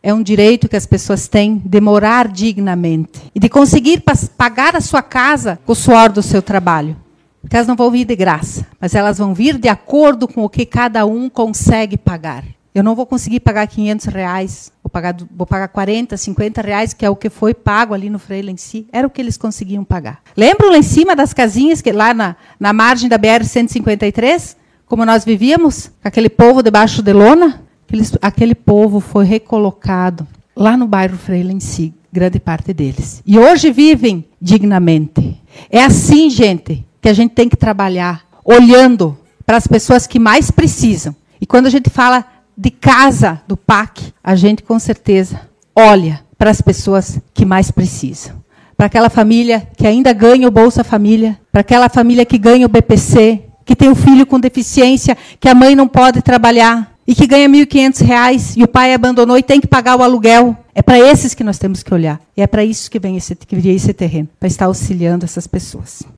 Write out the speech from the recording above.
é um direito que as pessoas têm de morar dignamente e de conseguir pagar a sua casa com o suor do seu trabalho. Porque elas não vão vir de graça, mas elas vão vir de acordo com o que cada um consegue pagar. Eu não vou conseguir pagar R$500, vou pagar 40, 50 reais, que é o que foi pago ali no Freila em si. Era o que eles conseguiam pagar. Lembram lá em cima das casinhas, que lá na margem da BR-153, como nós vivíamos, aquele povo debaixo de lona? Aquele povo foi recolocado lá no bairro Freila em si, grande parte deles. E hoje vivem dignamente. É assim, gente, que a gente tem que trabalhar, olhando para as pessoas que mais precisam. E quando a gente fala de casa do PAC, a gente com certeza olha para as pessoas que mais precisam. Para aquela família que ainda ganha o Bolsa Família, para aquela família que ganha o BPC, que tem um filho com deficiência, que a mãe não pode trabalhar e que ganha R$1.500 e o pai abandonou e tem que pagar o aluguel. É para esses que nós temos que olhar. E é para isso que viria esse terreno, para estar auxiliando essas pessoas.